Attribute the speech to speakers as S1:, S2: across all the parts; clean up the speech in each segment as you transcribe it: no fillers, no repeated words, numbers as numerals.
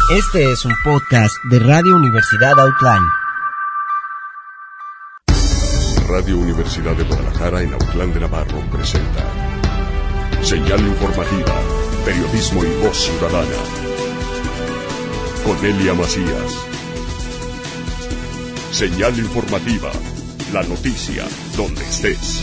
S1: Este es un podcast de Radio Universidad Autlán.
S2: Radio Universidad de Guadalajara en Autlán de Navarro presenta Señal Informativa, Periodismo y Voz Ciudadana. Con Elia Macías. Señal Informativa, la noticia donde estés.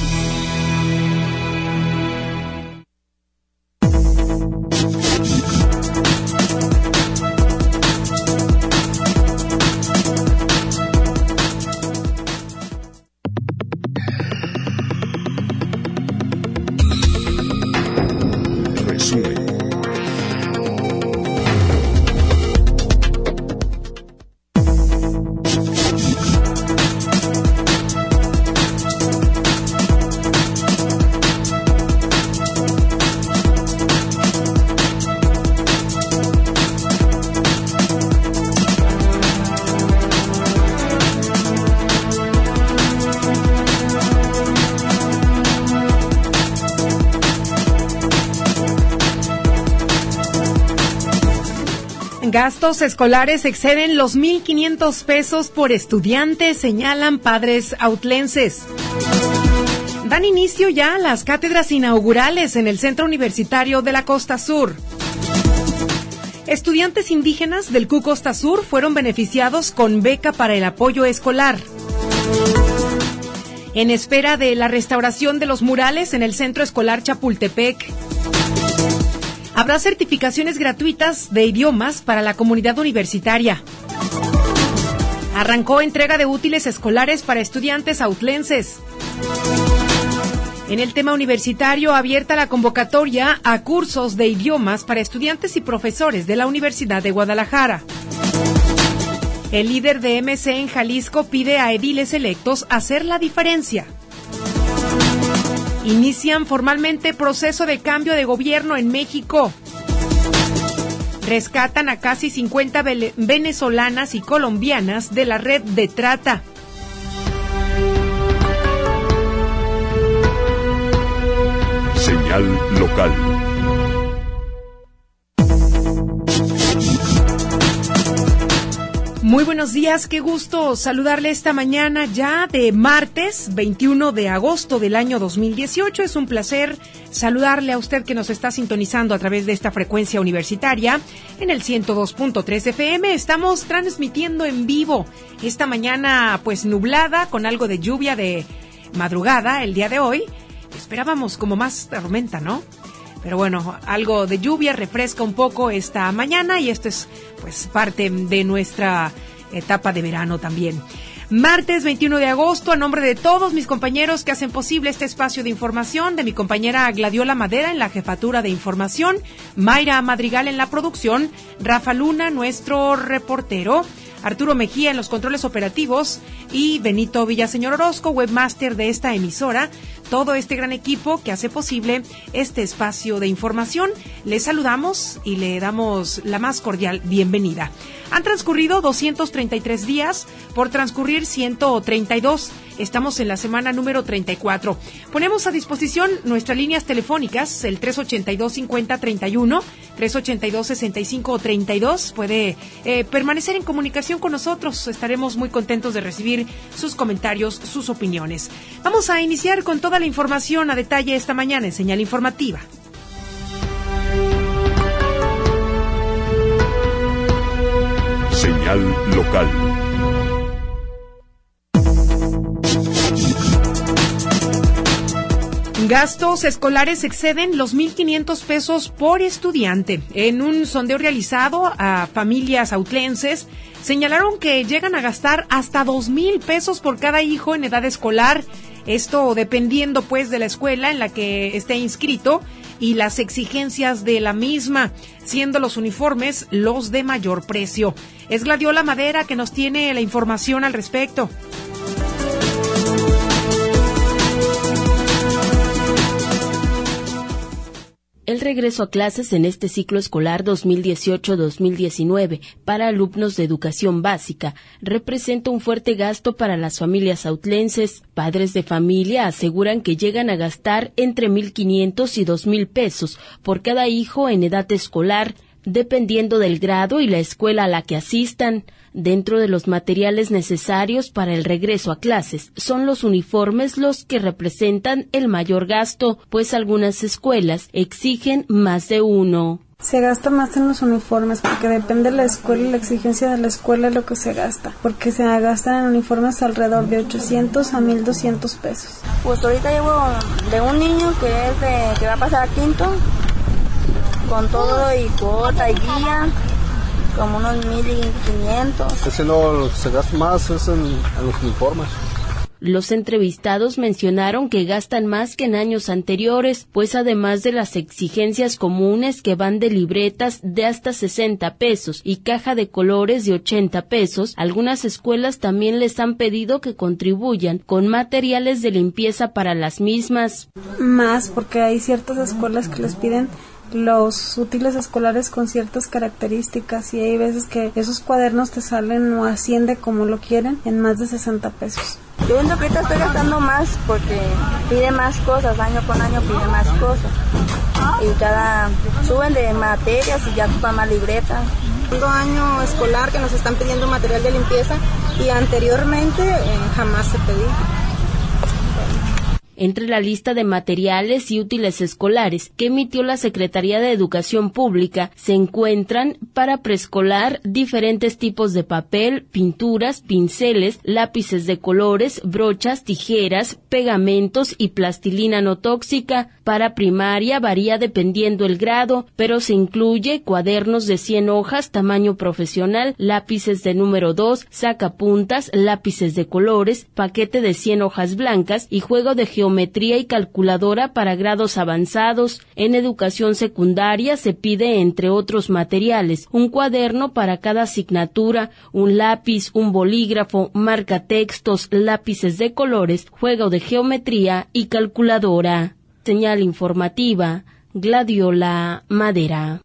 S3: Gastos escolares exceden los 1,500 pesos por estudiante, señalan padres autlenses. Dan inicio ya las cátedras inaugurales en el Centro Universitario de la Costa Sur. Estudiantes indígenas del CU Costa Sur fueron beneficiados con beca para el apoyo escolar. En espera de la restauración de los murales en el Centro Escolar Chapultepec. Habrá certificaciones gratuitas de idiomas para la comunidad universitaria. Arrancó entrega de útiles escolares para estudiantes autlenses. En el tema universitario, abierta la convocatoria a cursos de idiomas para estudiantes y profesores de la Universidad de Guadalajara. El líder de MC en Jalisco pide a ediles electos hacer la diferencia. Inician formalmente proceso de cambio de gobierno en México. Rescatan a casi 50 venezolanas y colombianas de la red de trata.
S2: Señal local.
S3: Muy buenos días, qué gusto saludarle esta mañana ya de martes 21 de agosto del año 2018. Es un placer saludarle a usted que nos está sintonizando a través de esta frecuencia universitaria en el 102.3 FM. Estamos transmitiendo en vivo esta mañana pues nublada con algo de lluvia de madrugada el día de hoy. Esperábamos como más tormenta, ¿no? Pero bueno, algo de lluvia refresca un poco esta mañana y esto es pues parte de nuestra etapa de verano también. Martes 21 de agosto, a nombre de todos mis compañeros que hacen posible este espacio de información, de mi compañera Gladiola Madera en la jefatura de información, Mayra Madrigal en la producción, Rafa Luna, nuestro reportero, Arturo Mejía en los controles operativos y Benito Villaseñor Orozco, webmaster de esta emisora. Todo este gran equipo que hace posible este espacio de información. Les saludamos y le damos la más cordial bienvenida. Han transcurrido 233 días, por transcurrir 132. Estamos en la semana número 34. Ponemos a disposición nuestras líneas telefónicas, el 382-5031, 382-6532. Puede permanecer en comunicación con nosotros. Estaremos muy contentos de recibir sus comentarios, sus opiniones. Vamos a iniciar con toda la información a detalle esta mañana en Señal Informativa.
S2: Señal local.
S3: Gastos escolares exceden los 1,500 pesos por estudiante. En un sondeo realizado a familias autlenses, señalaron que llegan a gastar hasta 2,000 pesos por cada hijo en edad escolar. Esto dependiendo pues de la escuela en la que esté inscrito y las exigencias de la misma, siendo los uniformes los de mayor precio. Es Gladiola Madera que nos tiene la información al respecto.
S4: El regreso a clases en este ciclo escolar 2018-2019 para alumnos de educación básica representa un fuerte gasto para las familias autlenses. Padres de familia aseguran que llegan a gastar entre 1,500 y 2,000 pesos por cada hijo en edad escolar. dependiendo del grado y la escuela a la que asistan. Dentro de los materiales necesarios para el regreso a clases son los uniformes los que representan el mayor gasto, pues algunas escuelas exigen más de uno.
S5: Se gasta más en los uniformes porque depende de la escuela y la exigencia de la escuela es lo que se gasta, porque se gastan en uniformes alrededor de 800 a 1,200 pesos.
S6: Pues ahorita llevo de un niño que va a pasar a quinto, con todo y cuota y guía, como unos 1,500.
S7: Ese no, lo que se gasta más es en los uniformes.
S4: Los entrevistados mencionaron que gastan más que en años anteriores, pues además de las exigencias comunes que van de libretas de hasta 60 pesos y caja de colores de 80 pesos, algunas escuelas también les han pedido que contribuyan con materiales de limpieza para las mismas.
S5: Más porque hay ciertas escuelas que les piden los útiles escolares con ciertas características y hay veces que esos cuadernos te salen o asciende como lo quieren en más de 60 pesos.
S6: Yo siento que ahorita estoy gastando más porque pide más cosas, año con año pide más cosas. Y cada suben de materias y ya ocupan más libretas.
S8: Segundo año escolar que nos están pidiendo material de limpieza y anteriormente jamás se pedía.
S4: Entre la lista de materiales y útiles escolares que emitió la Secretaría de Educación Pública se encuentran para preescolar diferentes tipos de papel, pinturas, pinceles, lápices de colores, brochas, tijeras, pegamentos y plastilina no tóxica. Para primaria varía dependiendo el grado, pero se incluye cuadernos de 100 hojas tamaño profesional, lápices de número 2, sacapuntas, lápices de colores, paquete de 100 hojas blancas y juego de geometría y calculadora para grados avanzados. En educación secundaria se pide, entre otros materiales, un cuaderno para cada asignatura, un lápiz, un bolígrafo, marcatextos, lápices de colores, juego de geometría y calculadora. Señal informativa, Gladiola Madera.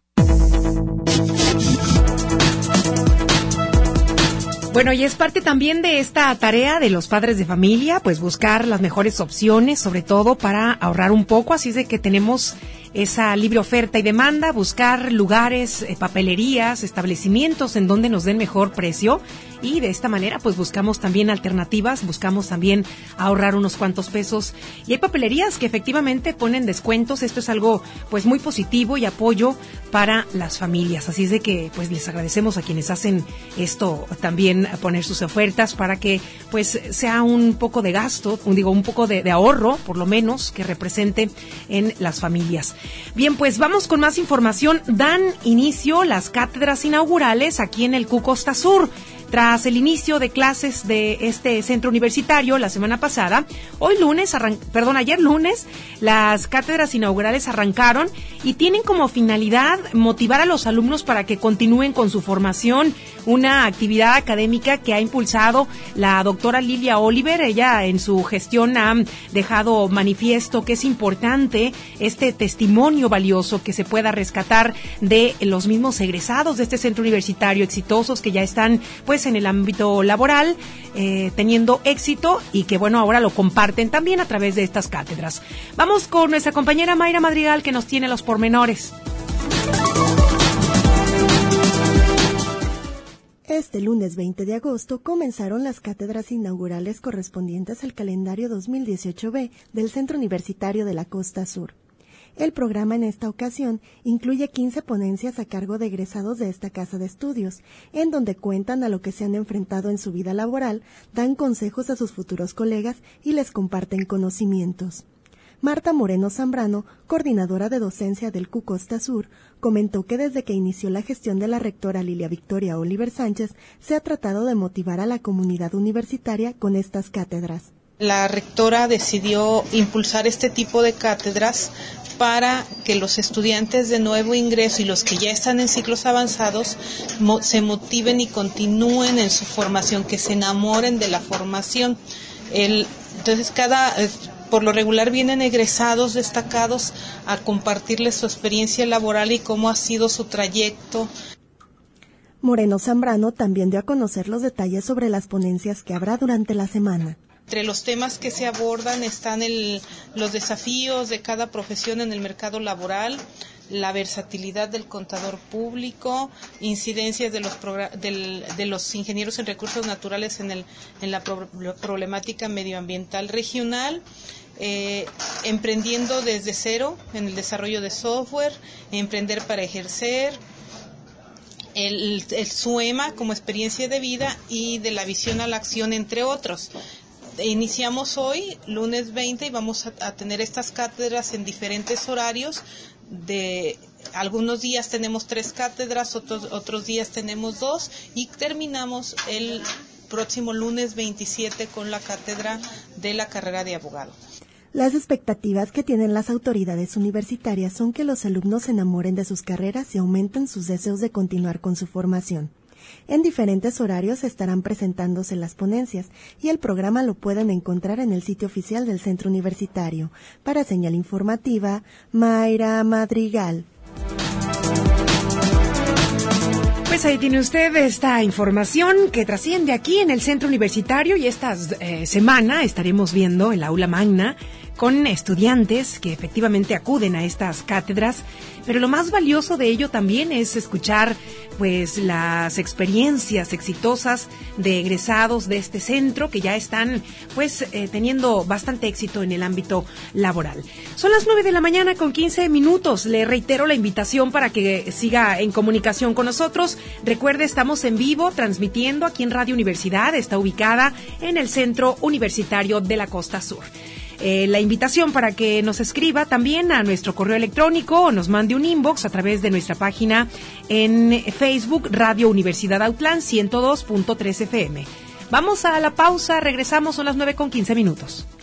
S3: Bueno, y es parte también de esta tarea de los padres de familia, pues buscar las mejores opciones, sobre todo para ahorrar un poco, así es de que tenemos esa libre oferta y demanda, buscar lugares, papelerías, establecimientos en donde nos den mejor precio y de esta manera pues buscamos también alternativas, buscamos también ahorrar unos cuantos pesos y hay papelerías que efectivamente ponen descuentos, esto es algo pues muy positivo y apoyo para las familias, así es de que pues les agradecemos a quienes hacen esto también a poner sus ofertas para que pues sea un poco de gasto, un poco de ahorro por lo menos que represente en las familias. Bien, pues vamos con más información. Dan inicio las cátedras inaugurales aquí en el CU Costa Sur. Tras el inicio de clases de este centro universitario la semana pasada, ayer lunes, las cátedras inaugurales arrancaron y tienen como finalidad motivar a los alumnos para que continúen con su formación, una actividad académica que ha impulsado la doctora Lilia Oliver. Ella en su gestión ha dejado manifiesto que es importante este testimonio valioso que se pueda rescatar de los mismos egresados de este centro universitario exitosos que ya están pues en el ámbito laboral, teniendo éxito y que bueno, ahora lo comparten también a través de estas cátedras. Vamos con nuestra compañera Mayra Madrigal que nos tiene los pormenores.
S9: Este lunes 20 de agosto comenzaron las cátedras inaugurales correspondientes al calendario 2018B del Centro Universitario de la Costa Sur. El programa en esta ocasión incluye 15 ponencias a cargo de egresados de esta casa de estudios, en donde cuentan a lo que se han enfrentado en su vida laboral, dan consejos a sus futuros colegas y les comparten conocimientos. Marta Moreno Zambrano, coordinadora de docencia del CU Costa Sur, comentó que desde que inició la gestión de la rectora Lilia Victoria Oliver Sánchez, se ha tratado de motivar a la comunidad universitaria con estas cátedras.
S10: La rectora decidió impulsar este tipo de cátedras para que los estudiantes de nuevo ingreso y los que ya están en ciclos avanzados se motiven y continúen en su formación, que se enamoren de la formación. Entonces, por lo regular vienen egresados destacados a compartirles su experiencia laboral y cómo ha sido su trayecto.
S9: Moreno Zambrano también dio a conocer los detalles sobre las ponencias que habrá durante la semana.
S10: Entre los temas que se abordan están los desafíos de cada profesión en el mercado laboral, la versatilidad del contador público, incidencias de los ingenieros en recursos naturales en la problemática medioambiental regional, emprendiendo desde cero en el desarrollo de software, emprender para ejercer, el SUEMA como experiencia de vida y de la visión a la acción, entre otros. Iniciamos hoy, lunes 20, y vamos a tener estas cátedras en diferentes horarios. Algunos días tenemos 3 cátedras, otros días tenemos 2, y terminamos el próximo lunes 27 con la cátedra de la carrera de abogado.
S9: Las expectativas que tienen las autoridades universitarias son que los alumnos se enamoren de sus carreras y aumenten sus deseos de continuar con su formación. En diferentes horarios estarán presentándose las ponencias y el programa lo pueden encontrar en el sitio oficial del Centro Universitario. Para Señal Informativa, Mayra Madrigal.
S3: Pues ahí tiene usted esta información que trasciende aquí en el Centro Universitario, y esta semana estaremos viendo el aula magna con estudiantes que efectivamente acuden a estas cátedras, pero lo más valioso de ello también es escuchar pues las experiencias exitosas de egresados de este centro que ya están pues teniendo bastante éxito en el ámbito laboral. Son las 9:15 a.m. Le reitero la invitación para que siga en comunicación con nosotros. Recuerde, estamos en vivo transmitiendo aquí en Radio Universidad, está ubicada en el Centro Universitario de la Costa Sur. La invitación para que nos escriba también a nuestro correo electrónico o nos mande un inbox a través de nuestra página en Facebook, Radio Universidad Autlán 102.3 FM. Vamos a la pausa, regresamos, son las 9:15 a.m.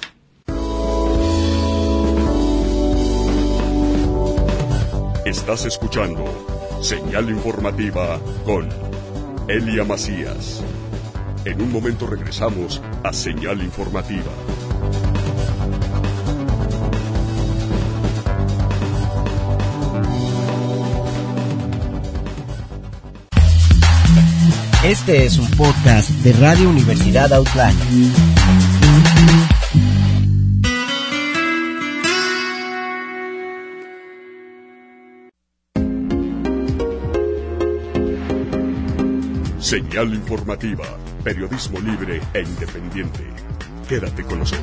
S2: Estás escuchando Señal Informativa con Elia Macías. En un momento regresamos a Señal Informativa.
S1: Este es un podcast de Radio Universidad Autlán.
S2: Señal Informativa, periodismo libre e independiente. Quédate con nosotros.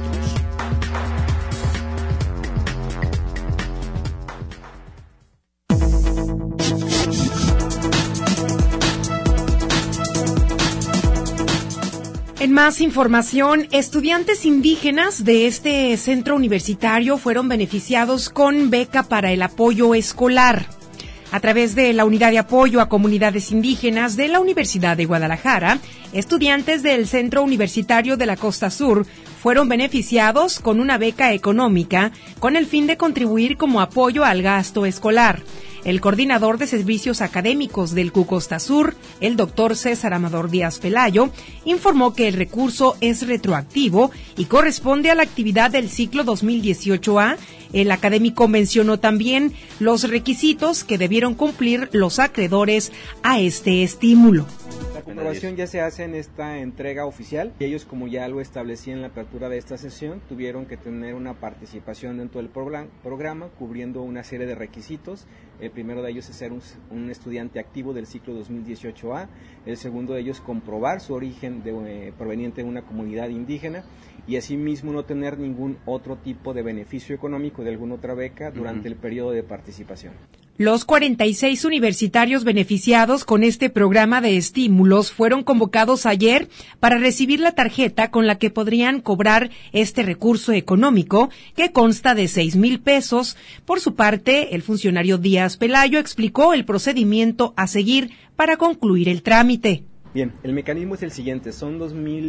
S3: En más información, estudiantes indígenas de este centro universitario fueron beneficiados con beca para el apoyo escolar. A través de la Unidad de Apoyo a Comunidades Indígenas de la Universidad de Guadalajara, estudiantes del Centro Universitario de la Costa Sur fueron beneficiados con una beca económica con el fin de contribuir como apoyo al gasto escolar. El coordinador de servicios académicos del Costa Sur, el doctor César Amador Díaz Pelayo, informó que el recurso es retroactivo y corresponde a la actividad del ciclo 2018A. El académico mencionó también los requisitos que debieron cumplir los acreedores a este estímulo.
S11: La comprobación ya se hace en esta entrega oficial y ellos, como ya lo establecí en la apertura de esta sesión, tuvieron que tener una participación dentro del programa cubriendo una serie de requisitos. El primero de ellos es ser un estudiante activo del ciclo 2018A, el segundo de ellos comprobar su origen proveniente de una comunidad indígena y asimismo no tener ningún otro tipo de beneficio económico de alguna otra beca durante el periodo de participación.
S3: Los 46 universitarios beneficiados con este programa de estímulos fueron convocados ayer para recibir la tarjeta con la que podrían cobrar este recurso económico, que consta de 6,000 pesos. Por su parte, el funcionario Díaz Pelayo explicó el procedimiento a seguir para concluir el trámite.
S11: Bien, el mecanismo es el siguiente, son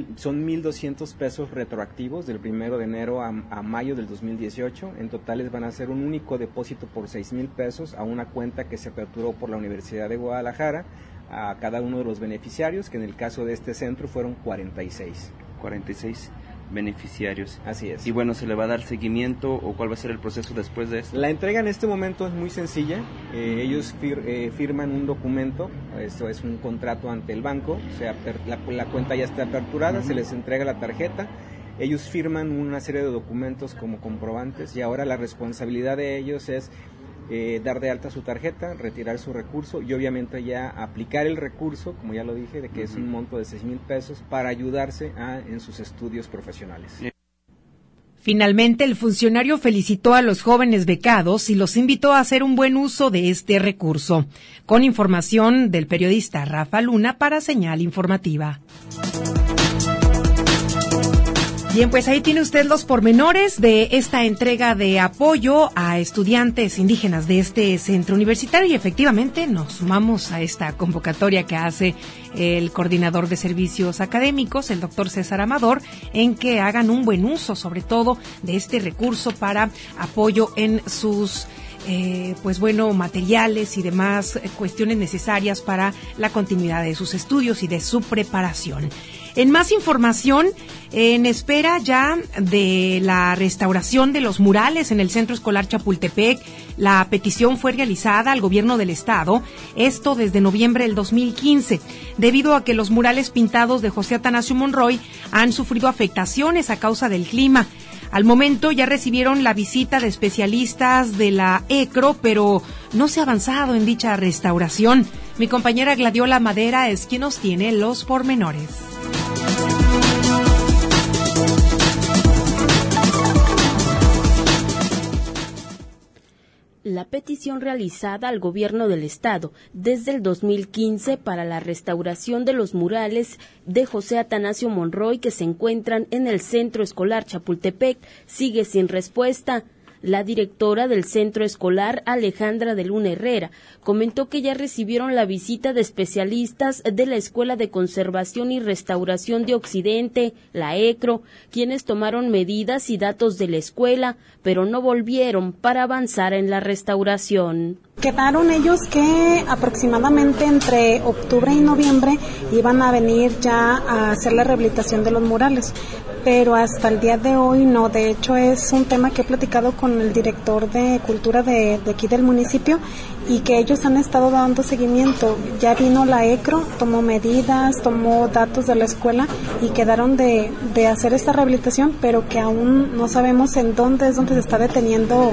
S11: 1,200 pesos retroactivos del 1 de enero a mayo del 2018, en total van a ser un único depósito por 6,000 pesos a una cuenta que se aperturó por la Universidad de Guadalajara a cada uno de los beneficiarios, que en el caso de este centro fueron 46
S12: beneficiarios.
S11: Así es.
S12: Y bueno, ¿se le va a dar seguimiento o cuál va a ser el proceso después de esto?
S11: La entrega en este momento es muy sencilla. Ellos firman un documento, esto es un contrato ante el banco, o sea, la cuenta ya está aperturada, se les entrega la tarjeta, ellos firman una serie de documentos como comprobantes y ahora la responsabilidad de ellos es dar de alta su tarjeta, retirar su recurso y obviamente ya aplicar el recurso, como ya lo dije, de que es un monto de 6,000 pesos para ayudarse en sus estudios profesionales.
S3: Finalmente, el funcionario felicitó a los jóvenes becados y los invitó a hacer un buen uso de este recurso. Con información del periodista Rafa Luna para Señal Informativa. Bien, pues ahí tiene usted los pormenores de esta entrega de apoyo a estudiantes indígenas de este centro universitario y efectivamente nos sumamos a esta convocatoria que hace el coordinador de servicios académicos, el doctor César Amador, en que hagan un buen uso, sobre todo, de este recurso para apoyo en sus materiales y demás cuestiones necesarias para la continuidad de sus estudios y de su preparación. En más información, en espera ya de la restauración de los murales en el Centro Escolar Chapultepec, la petición fue realizada al gobierno del estado, esto desde noviembre del 2015, debido a que los murales pintados de José Atanasio Monroy han sufrido afectaciones a causa del clima. Al momento ya recibieron la visita de especialistas de la ECRO, pero no se ha avanzado en dicha restauración. Mi compañera Gladiola Madera es quien nos tiene los pormenores.
S4: La petición realizada al gobierno del estado desde el 2015 para la restauración de los murales de José Atanasio Monroy que se encuentran en el Centro Escolar Chapultepec sigue sin respuesta. La directora del centro escolar, Alejandra de Luna Herrera, comentó que ya recibieron la visita de especialistas de la Escuela de Conservación y Restauración de Occidente, la ECRO, quienes tomaron medidas y datos de la escuela, pero no volvieron para avanzar en la restauración.
S5: Quedaron ellos que aproximadamente entre octubre y noviembre iban a venir ya a hacer la rehabilitación de los murales, pero hasta el día de hoy no. De hecho, es un tema que he platicado con el director de cultura de aquí del municipio y que ellos han estado dando seguimiento. Ya vino la ECRO, tomó medidas, tomó datos de la escuela y quedaron de hacer esta rehabilitación, pero que aún no sabemos en dónde es donde se está deteniendo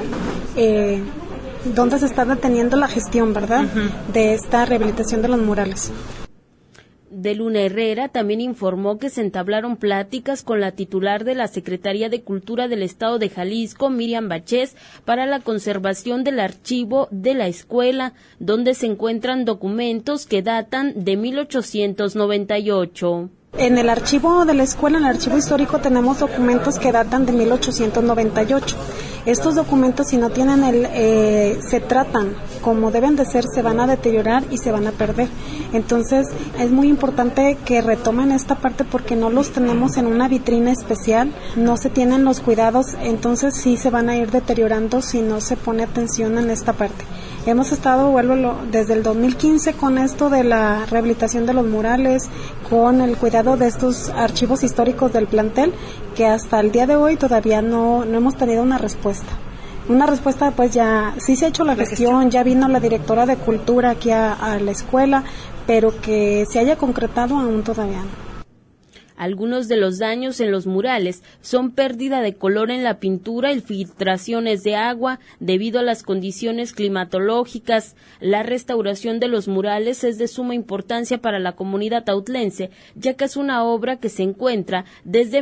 S5: la gestión, ¿verdad? De esta rehabilitación de los murales.
S4: De Luna Herrera también informó que se entablaron pláticas con la titular de la Secretaría de Cultura del Estado de Jalisco, Miriam Bachés, para la conservación del archivo de la escuela, donde se encuentran documentos que datan de 1898.
S5: En el archivo de la escuela, en el archivo histórico, tenemos documentos que datan de 1898. Estos documentos, si no tienen se tratan como deben de ser, se van a deteriorar y se van a perder. Entonces, es muy importante que retomen esta parte porque no los tenemos en una vitrina especial, no se tienen los cuidados, entonces sí se van a ir deteriorando si no se pone atención en esta parte. Hemos estado, desde el 2015 con esto de la rehabilitación de los murales, con el cuidado de estos archivos históricos del plantel, que hasta el día de hoy todavía no hemos tenido una respuesta. Una respuesta, pues ya sí se ha hecho la gestión, ya vino la directora de cultura aquí a la escuela, pero que se haya concretado aún todavía no.
S4: Algunos de los daños en los murales son pérdida de color en la pintura y filtraciones de agua debido a las condiciones climatológicas. La restauración de los murales es de suma importancia para la comunidad autlense, ya que es una obra que se encuentra desde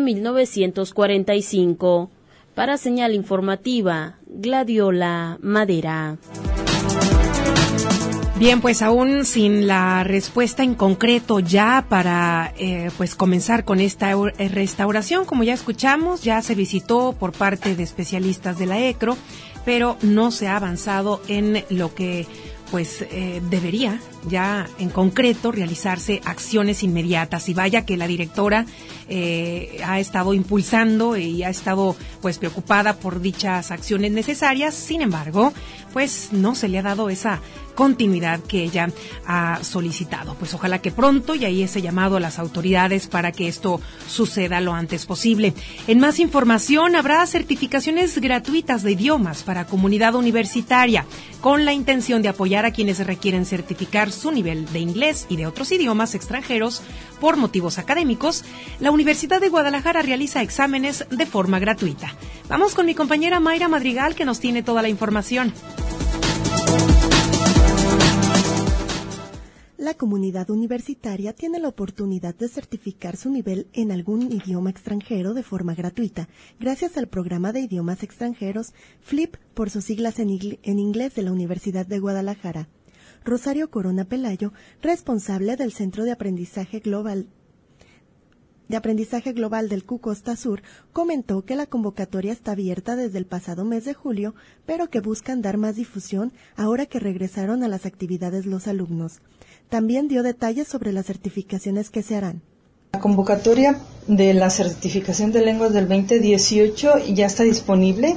S4: 1945. Para Señal Informativa, Gladiola Madera.
S3: Bien, pues aún sin la respuesta en concreto ya para comenzar con esta restauración, como ya escuchamos, ya se visitó por parte de especialistas de la ECRO, pero no se ha avanzado en lo que debería ya en concreto realizarse acciones inmediatas. Y vaya que la directora ha estado impulsando y ha estado preocupada por dichas acciones necesarias. Sin embargo, no se le ha dado esa continuidad que ella ha solicitado. Pues ojalá que pronto, y ahí ese llamado a las autoridades para que esto suceda lo antes posible. En más información, habrá certificaciones gratuitas de idiomas para comunidad universitaria, con la intención de apoyar a quienes requieren certificar su nivel de inglés y de otros idiomas extranjeros por motivos académicos. La Universidad de Guadalajara realiza exámenes de forma gratuita. Vamos con mi compañera Mayra Madrigal, que nos tiene toda la información.
S9: La comunidad universitaria tiene la oportunidad de certificar su nivel en algún idioma extranjero de forma gratuita, gracias al programa de idiomas extranjeros FLIP, por sus siglas en inglés, de la Universidad de Guadalajara. Rosario Corona Pelayo, responsable del Centro de Aprendizaje Global del Q Costa Sur, comentó que la convocatoria está abierta desde el pasado mes de julio, pero que buscan dar más difusión ahora que regresaron a las actividades los alumnos. También dio detalles sobre las certificaciones que se harán.
S13: La convocatoria de la certificación de lenguas del 2018 ya está disponible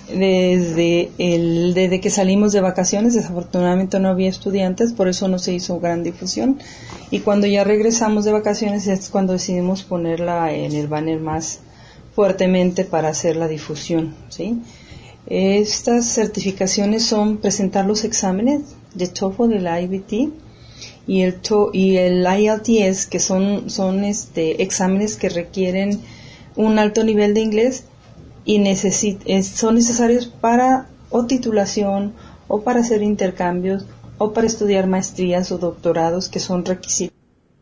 S13: desde que salimos de vacaciones. Desafortunadamente no había estudiantes, por eso no se hizo gran difusión. Y cuando ya regresamos de vacaciones es cuando decidimos ponerla en el banner más fuertemente para hacer la difusión, ¿sí? Estas certificaciones son presentar los exámenes de TOEFL, del IBT y el IELTS, que son exámenes que requieren un alto nivel de inglés y son necesarios para o titulación o para hacer intercambios o para estudiar maestrías o doctorados, que son requisitos.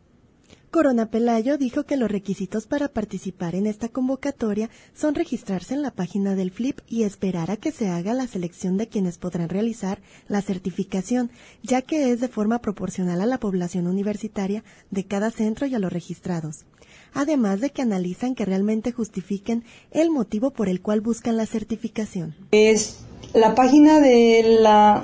S9: Corona Pelayo dijo que los requisitos para participar en esta convocatoria son registrarse en la página del FLIP y esperar a que se haga la selección de quienes podrán realizar la certificación, ya que es de forma proporcional a la población universitaria de cada centro y a los registrados. Además de que analizan que realmente justifiquen el motivo por el cual buscan la certificación.
S13: Es la página de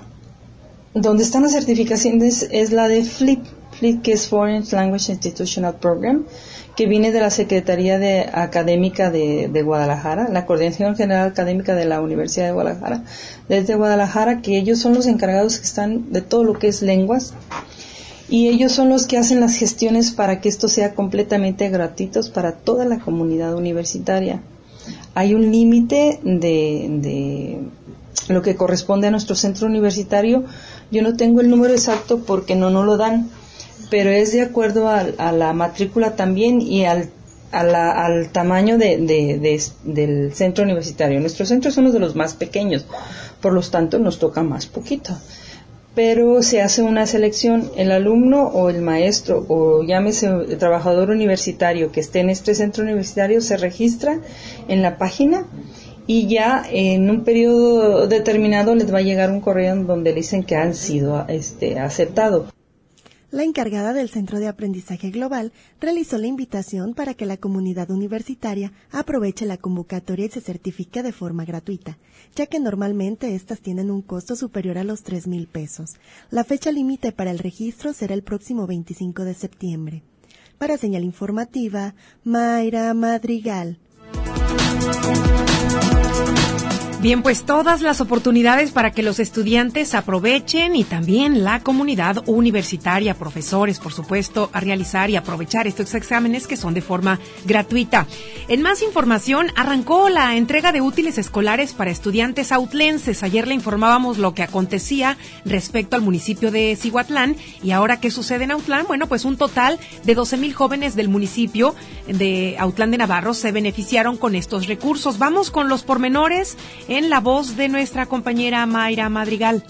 S13: donde están las certificaciones, es la de FLIP, que es Foreign Language Institutional Program, que viene de la Secretaría Académica de Guadalajara, la Coordinación General Académica de la Universidad de Guadalajara, desde Guadalajara, que ellos son los encargados que están de todo lo que es lenguas, y ellos son los que hacen las gestiones para que esto sea completamente gratuito para toda la comunidad universitaria. Hay un límite de lo que corresponde a nuestro centro universitario. Yo no tengo el número exacto porque no lo dan, pero es de acuerdo a la matrícula también y al tamaño del centro universitario. Nuestro centro es uno de los más pequeños, por lo tanto nos toca más poquito. Pero se hace una selección, el alumno o el maestro o llámese el trabajador universitario que esté en este centro universitario se registra en la página y ya en un periodo determinado les va a llegar un correo donde le dicen que han sido aceptados.
S9: La encargada del Centro de Aprendizaje Global realizó la invitación para que la comunidad universitaria aproveche la convocatoria y se certifique de forma gratuita, ya que normalmente estas tienen un costo superior a los 3,000 pesos. La fecha límite para el registro será el próximo 25 de septiembre. Para Señal Informativa, Mayra Madrigal.
S3: Bien, pues todas las oportunidades para que los estudiantes aprovechen y también la comunidad universitaria, profesores, por supuesto, a realizar y aprovechar estos exámenes que son de forma gratuita. En más información, arrancó la entrega de útiles escolares para estudiantes autlenses. Ayer le informábamos lo que acontecía respecto al municipio de Cihuatlán y ahora qué sucede en Autlán. Bueno, pues un total de 12,000 jóvenes del municipio de Autlán de Navarro se beneficiaron con estos recursos. Vamos con los pormenores en la voz de nuestra compañera Mayra Madrigal.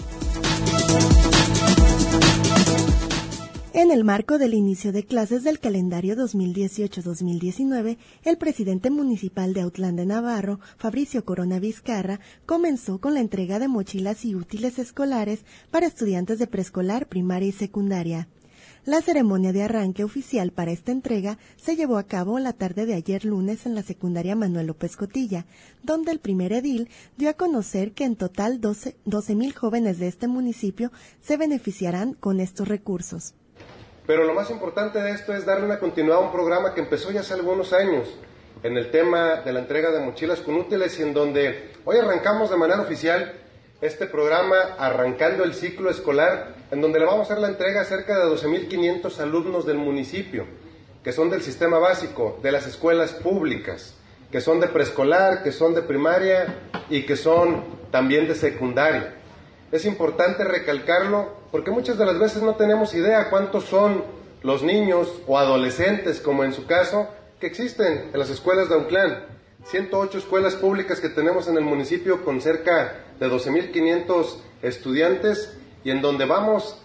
S9: En el marco del inicio de clases del calendario 2018-2019, el presidente municipal de Autlán de Navarro, Fabricio Corona Vizcarra, comenzó con la entrega de mochilas y útiles escolares para estudiantes de preescolar, primaria y secundaria. La ceremonia de arranque oficial para esta entrega se llevó a cabo la tarde de ayer lunes en la secundaria Manuel López Cotilla, donde el primer edil dio a conocer que en total 12,000 jóvenes de este municipio se beneficiarán con estos recursos.
S14: Pero lo más importante de esto es darle una continuidad a un programa que empezó ya hace algunos años en el tema de la entrega de mochilas con útiles y en donde hoy arrancamos de manera oficial este programa arrancando el ciclo escolar, en donde le vamos a hacer la entrega a cerca de 12,500 alumnos del municipio, que son del sistema básico, de las escuelas públicas, que son de preescolar, que son de primaria y que son también de secundaria. Es importante recalcarlo porque muchas de las veces no tenemos idea cuántos son los niños o adolescentes, como en su caso, que existen en las escuelas de Autlán. 108 escuelas públicas que tenemos en el municipio con cerca de 12,500 estudiantes y en donde vamos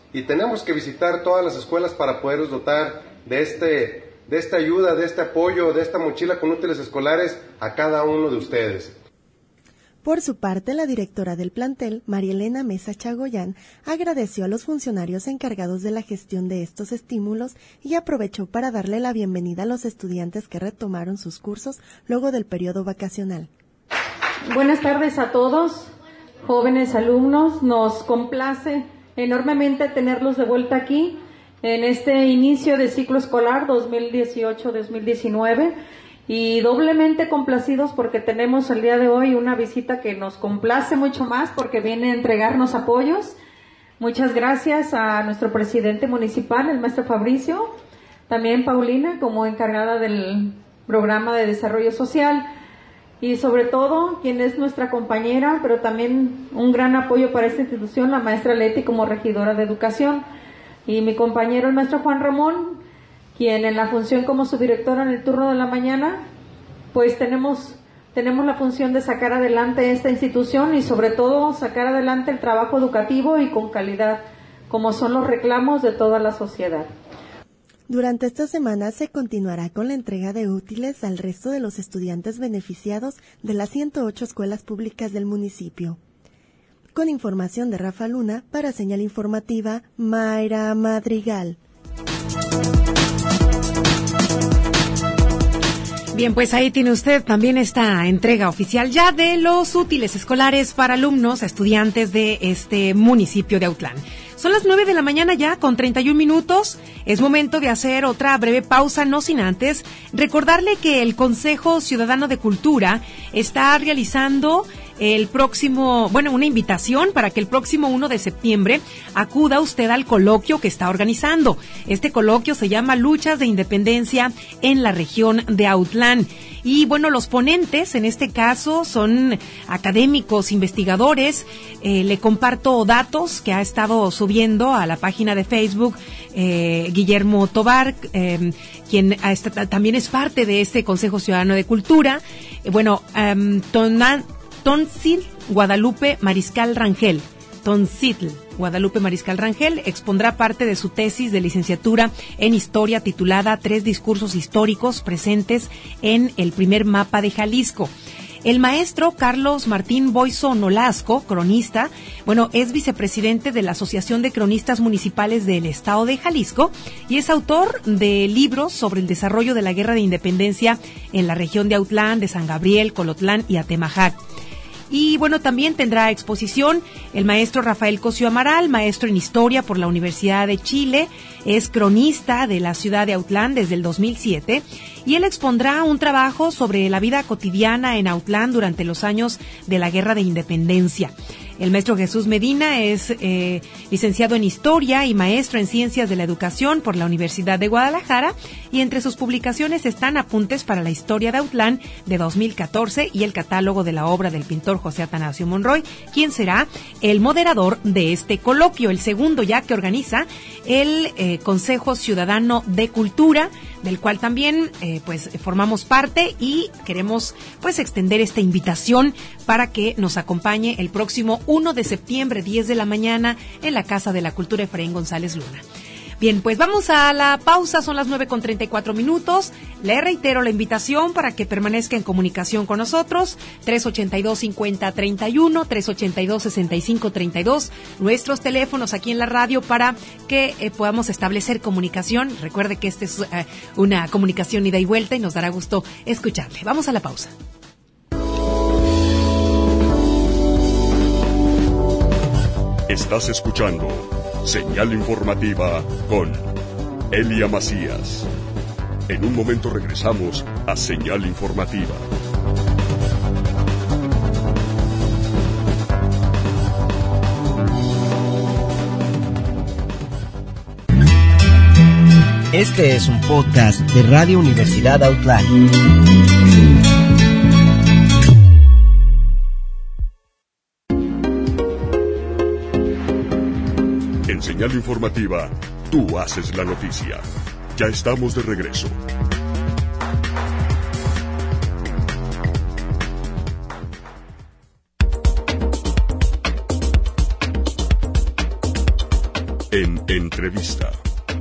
S14: y tenemos que visitar todas las escuelas para poderlos dotar de esta ayuda, de este apoyo, de esta mochila con útiles escolares a cada uno de ustedes.
S9: Por su parte, la directora del plantel, María Elena Mesa Chagoyán, agradeció a los funcionarios encargados de la gestión de estos estímulos y aprovechó para darle la bienvenida a los estudiantes que retomaron sus cursos luego del periodo vacacional.
S15: Buenas tardes a todos, jóvenes alumnos. Nos complace enormemente tenerlos de vuelta aquí en este inicio de ciclo escolar 2018-2019. Y doblemente complacidos porque tenemos el día de hoy una visita que nos complace mucho más porque viene a entregarnos apoyos. Muchas gracias a nuestro presidente municipal, el maestro Fabricio, también Paulina como encargada del programa de desarrollo social y sobre todo quien es nuestra compañera, pero también un gran apoyo para esta institución, la maestra Leti como regidora de educación y mi compañero el maestro Juan Ramón, quien en la función como subdirectora en el turno de la mañana, pues tenemos la función de sacar adelante esta institución y sobre todo sacar adelante el trabajo educativo y con calidad, como son los reclamos de toda la sociedad.
S9: Durante esta semana se continuará con la entrega de útiles al resto de los estudiantes beneficiados de las 108 escuelas públicas del municipio. Con información de Rafa Luna, para Señal Informativa, Mayra Madrigal.
S3: Bien, pues ahí tiene usted también esta entrega oficial ya de los útiles escolares para alumnos, estudiantes de este municipio de Autlán. Son las 9 de la mañana ya con 31 minutos. Es momento de hacer otra breve pausa, no sin antes recordarle que el Consejo Ciudadano de Cultura está realizando una invitación para que el próximo 1 de septiembre acuda usted al coloquio que está organizando. Este coloquio se llama Luchas de Independencia en la región de Autlán. Y bueno, los ponentes en este caso son académicos, investigadores. Le comparto datos que ha estado subiendo a la página de Facebook Guillermo Tobar, quien también es parte de este Consejo Ciudadano de Cultura. Tonsil Guadalupe Mariscal Rangel. Tonsil Guadalupe Mariscal Rangel expondrá parte de su tesis de licenciatura en Historia titulada 3 discursos históricos presentes en el primer mapa de Jalisco. El maestro Carlos Martín Boiso Nolasco, cronista, es vicepresidente de la Asociación de Cronistas Municipales del Estado de Jalisco y es autor de libros sobre el desarrollo de la Guerra de Independencia en la región de Autlán, de San Gabriel, Colotlán y Atemajac. Y también tendrá exposición el maestro Rafael Cosío Amaral, maestro en Historia por la Universidad de Chile, es cronista de la ciudad de Autlán desde el 2007 y él expondrá un trabajo sobre la vida cotidiana en Autlán durante los años de la Guerra de Independencia. El maestro Jesús Medina es licenciado en Historia y maestro en Ciencias de la Educación por la Universidad de Guadalajara y entre sus publicaciones están Apuntes para la Historia de Autlán de 2014 y el catálogo de la obra del pintor José Atanasio Monroy, quien será el moderador de este coloquio, el segundo ya que organiza el Consejo Ciudadano de Cultura, del cual también formamos parte y queremos extender esta invitación para que nos acompañe el próximo 1 de septiembre, 10 de la mañana, en la Casa de la Cultura Efraín González Luna. Bien, pues vamos a la pausa, son las 9:34. Le reitero la invitación para que permanezca en comunicación con nosotros, 382-5031, 382-6532, nuestros teléfonos aquí en la radio para que podamos establecer comunicación. Recuerde que esta es una comunicación ida y vuelta y nos dará gusto escucharle. Vamos a la pausa.
S2: Estás escuchando Señal Informativa con Elia Macías. En un momento regresamos a Señal Informativa.
S1: Este es un podcast de Radio Universidad Autlán.
S2: En Señal Informativa, tú haces la noticia. Ya estamos de regreso. en Entrevista.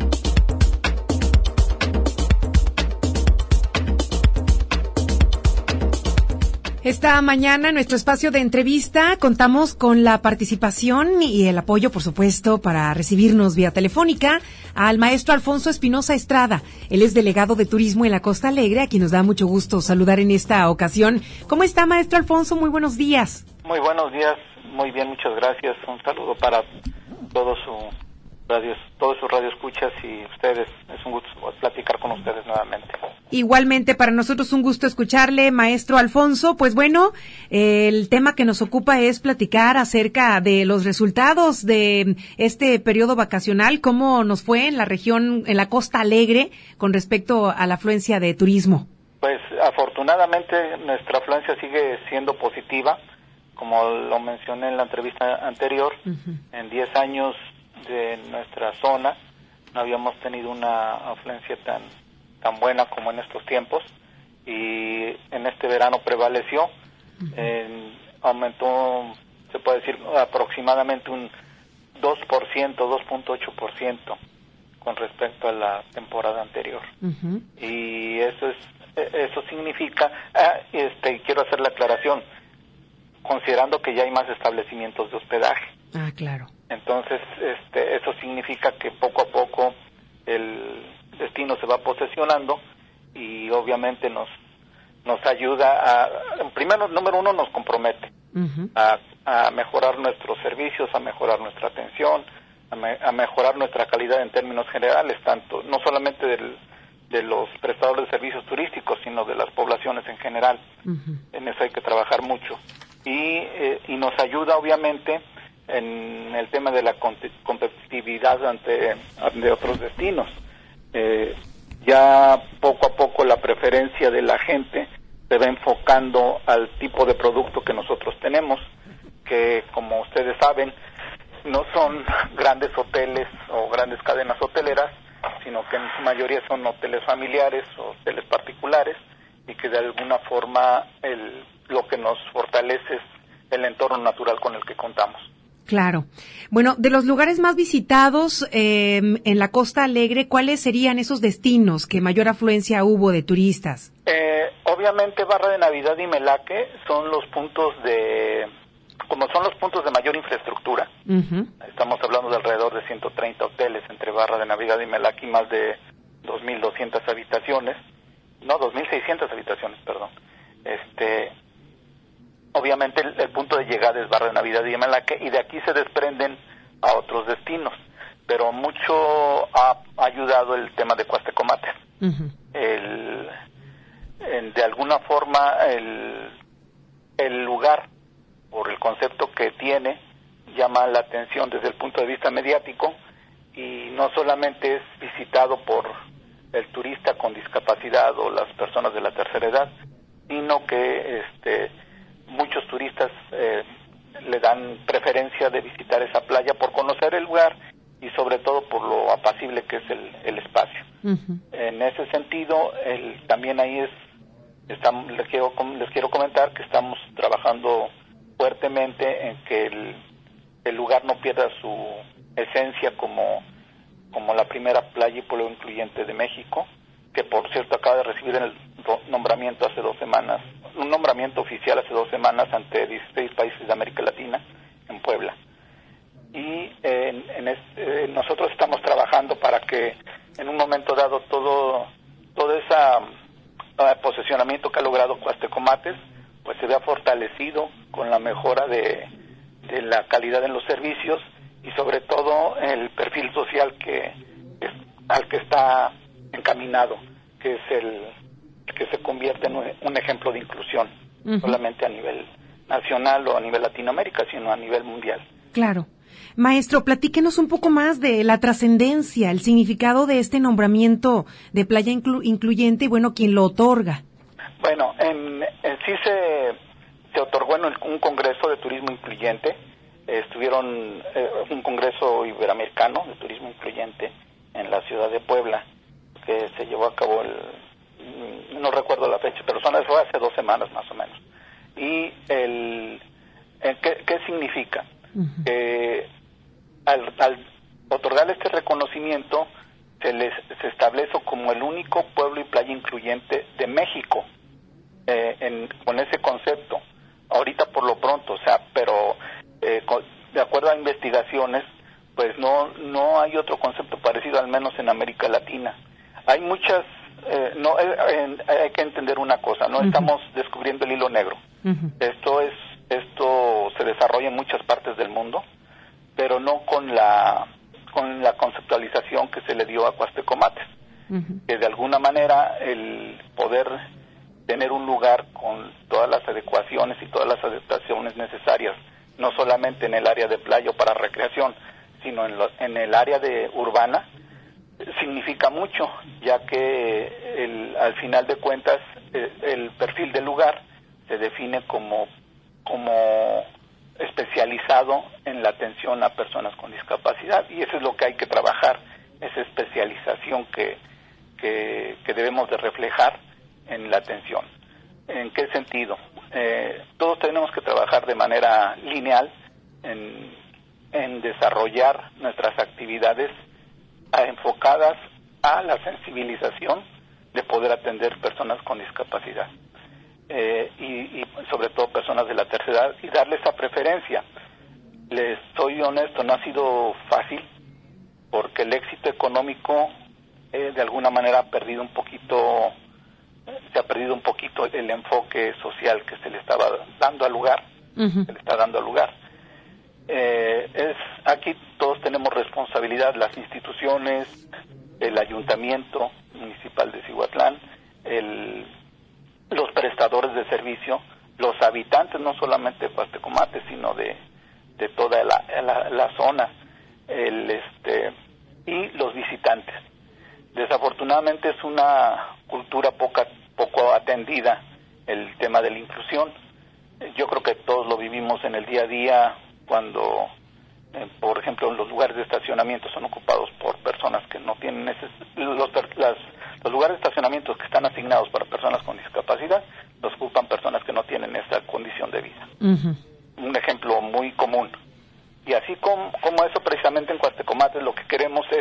S3: Esta mañana en nuestro espacio de entrevista contamos con la participación y el apoyo, por supuesto, para recibirnos vía telefónica al maestro Alfonso Espinosa Estrada. Él es delegado de turismo en la Costa Alegre, a quien nos da mucho gusto saludar en esta ocasión. ¿Cómo está, maestro Alfonso? Muy buenos días.
S16: Muy buenos días, muy bien, muchas gracias. Un saludo para todos sus radioescuchas y ustedes. Es un gusto platicar con ustedes nuevamente.
S3: Igualmente, para nosotros un gusto escucharle, maestro Alfonso. Pues bueno, el tema que nos ocupa es platicar acerca de los resultados de este periodo vacacional, cómo nos fue en la región, en la Costa Alegre, con respecto a la afluencia de turismo.
S16: Pues afortunadamente nuestra afluencia sigue siendo positiva, como lo mencioné en la entrevista anterior. En 10 años de nuestra zona no habíamos tenido una afluencia tan buena como en estos tiempos, y en este verano prevaleció. Aumentó, se puede decir, aproximadamente un 2.8% con respecto a la temporada anterior. Y eso significa, quiero hacer la aclaración, considerando que ya hay más establecimientos de hospedaje.
S3: Ah, claro.
S16: Entonces, eso significa que poco a poco el destino se va posesionando, y obviamente nos ayuda primero, número uno, nos compromete a mejorar nuestros servicios, a mejorar nuestra atención, a mejorar nuestra calidad en términos generales, tanto no solamente de los prestadores de servicios turísticos, sino de las poblaciones en general. En eso hay que trabajar mucho, y nos ayuda obviamente en el tema de la competitividad ante otros destinos. Ya poco a poco la preferencia de la gente se va enfocando al tipo de producto que nosotros tenemos, que, como ustedes saben, no son grandes hoteles o grandes cadenas hoteleras, sino que en su mayoría son hoteles familiares o hoteles particulares, y que de alguna forma lo que nos fortalece es el entorno natural con el que contamos.
S3: Claro. Bueno, de los lugares más visitados en la Costa Alegre, ¿cuáles serían esos destinos que mayor afluencia hubo de turistas?
S16: Obviamente Barra de Navidad y Melaque son los puntos de mayor infraestructura. Estamos hablando de alrededor de 130 hoteles entre Barra de Navidad y Melaque, y más de 2.200 habitaciones. No, 2.600 habitaciones, perdón. Obviamente el punto de llegada es Barra de Navidad y Melaque, y de aquí se desprenden a otros destinos, pero mucho ha ayudado el tema de Cuastecomatl. De alguna forma el lugar, por el concepto que tiene, llama la atención desde el punto de vista mediático, y no solamente es visitado por el turista con discapacidad o las personas de la tercera edad, sino que muchos turistas le dan preferencia de visitar esa playa por conocer el lugar, y sobre todo por lo apacible que es el espacio. En ese sentido, también ahí les quiero comentar que estamos trabajando fuertemente en que el lugar no pierda su esencia como la primera playa y pueblo incluyente de México, que por cierto acaba de recibir el nombramiento hace 2 semanas, un nombramiento oficial hace 2 semanas ante 16 países de América Latina, en Puebla. Y nosotros estamos trabajando para que en un momento dado todo ese posesionamiento que ha logrado Cuastecomatl pues se vea fortalecido con la mejora de la calidad en los servicios, y sobre todo el perfil social al que está encaminado, que es el que se convierte en un ejemplo de inclusión, solamente a nivel nacional o a nivel Latinoamérica, sino a nivel mundial.
S3: Claro. Maestro, platíquenos un poco más de la trascendencia, el significado de este nombramiento de playa incluyente, y bueno, quién lo otorga.
S16: Bueno, en sí se otorgó en un congreso de turismo incluyente. Estuvieron un congreso iberoamericano de turismo incluyente en la ciudad de Puebla, que se llevó a cabo no recuerdo la fecha, pero fue hace 2 semanas más o menos. Y ¿qué significa? Que al otorgar este reconocimiento se establece como el único pueblo y playa incluyente de México, con ese concepto. Ahorita por lo pronto, pero de acuerdo a investigaciones, pues no hay otro concepto parecido, al menos en América Latina. Hay muchas, hay que entender una cosa, no estamos descubriendo el hilo negro. Esto se desarrolla en muchas partes del mundo, pero no con la conceptualización que se le dio a Cuastecomates, que de alguna manera el poder tener un lugar con todas las adecuaciones y todas las adaptaciones necesarias, no solamente en el área de playa o para recreación, sino en el área de urbana, significa mucho, ya que al final de cuentas el perfil del lugar se define como especializado en la atención a personas con discapacidad, y eso es lo que hay que trabajar, esa especialización que debemos de reflejar en la atención. ¿En qué sentido? Todos tenemos que trabajar de manera lineal en desarrollar nuestras actividades enfocadas a la sensibilización de poder atender personas con discapacidad. Y sobre todo personas de la tercera edad, y darles esa preferencia. Les soy honesto, no ha sido fácil, porque el éxito económico de alguna manera se ha perdido un poquito el enfoque social que se le estaba dando al lugar, se le está dando al lugar. Aquí todos tenemos responsabilidad, las instituciones, el ayuntamiento municipal de Cihuatlán, los prestadores de servicio, los habitantes, no solamente de Cuastecomates, sino de toda la zona, y los visitantes. Desafortunadamente es una cultura poco atendida el tema de la inclusión. Yo creo que todos lo vivimos en el día a día cuando, por ejemplo, los lugares de estacionamiento son ocupados por personas que no tienen los lugares de estacionamiento que están asignados para personas con discapacidad los ocupan personas que no tienen esa condición de vida. Un ejemplo muy común. Y así como eso, precisamente en Cuastecomates lo que queremos es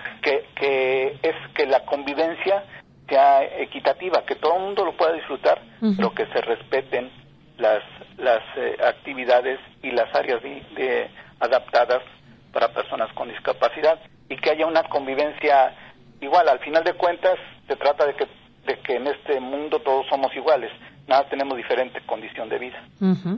S16: que la convivencia sea equitativa, que todo el mundo lo pueda disfrutar, pero que se respeten las actividades y las áreas adaptadas para personas con discapacidad, y que haya una convivencia igual. Al final de cuentas se trata de que en este mundo todos somos iguales, nada tenemos diferente condición de vida.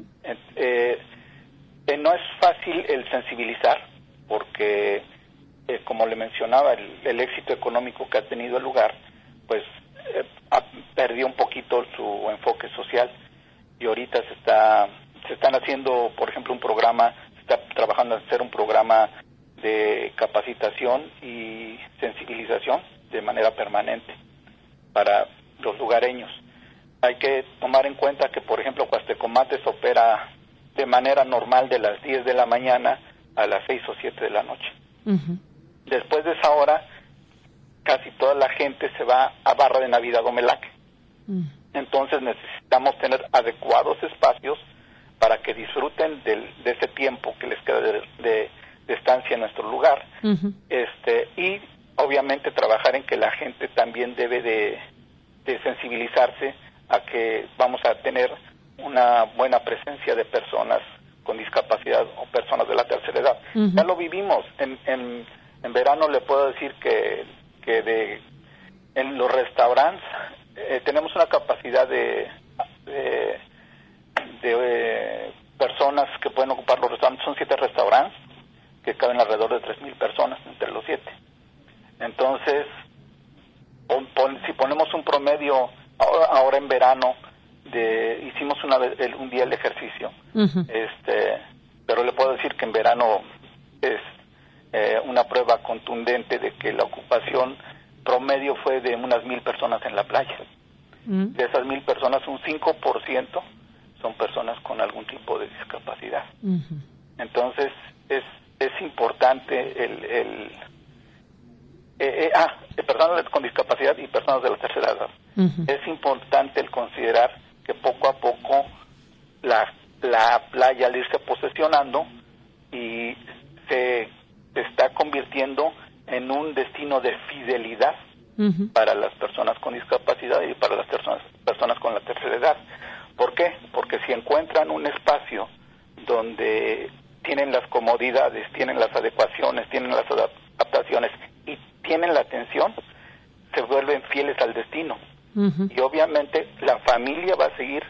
S16: No es fácil el sensibilizar, porque como le mencionaba, el éxito económico que ha tenido el lugar pues perdió un poquito su enfoque social, y ahorita se están haciendo, por ejemplo, se está trabajando en hacer un programa de capacitación y sensibilización de manera permanente para los lugareños. Hay que tomar en cuenta que, por ejemplo, Cuastecomates opera de manera normal de las 10 de la mañana a las 6 o 7 de la noche. Después de esa hora, casi toda la gente se va a Barra de Navidad o Melaque. Entonces necesitamos tener adecuados espacios para que disfruten de ese tiempo que les queda de estancia en nuestro lugar. Y obviamente trabajar en que la gente también debe de sensibilizarse a que vamos a tener una buena presencia de personas con discapacidad o personas de la tercera edad. Ya lo vivimos. En verano le puedo decir que en los restaurantes tenemos una capacidad de personas que pueden ocupar los restaurantes. Son 7 restaurantes que caben alrededor de 3,000 personas entre los 7. Entonces, si ponemos un promedio ahora en verano, hicimos un día el ejercicio, pero le puedo decir que en verano es una prueba contundente de que la ocupación promedio fue de unas 1,000 personas en la playa. De esas 1,000 personas, un 5% son personas con algún tipo de discapacidad. Entonces es importante personas con discapacidad y personas de la tercera edad. Es importante el considerar que poco a poco la playa al irse posesionando y se está convirtiendo para las personas con discapacidad y para las personas con la tercera edad. ¿Por qué? Porque si encuentran un espacio donde tienen las comodidades, tienen las adecuaciones, tienen las adaptaciones y tienen la atención, se vuelven fieles al destino. Y obviamente la familia va a seguir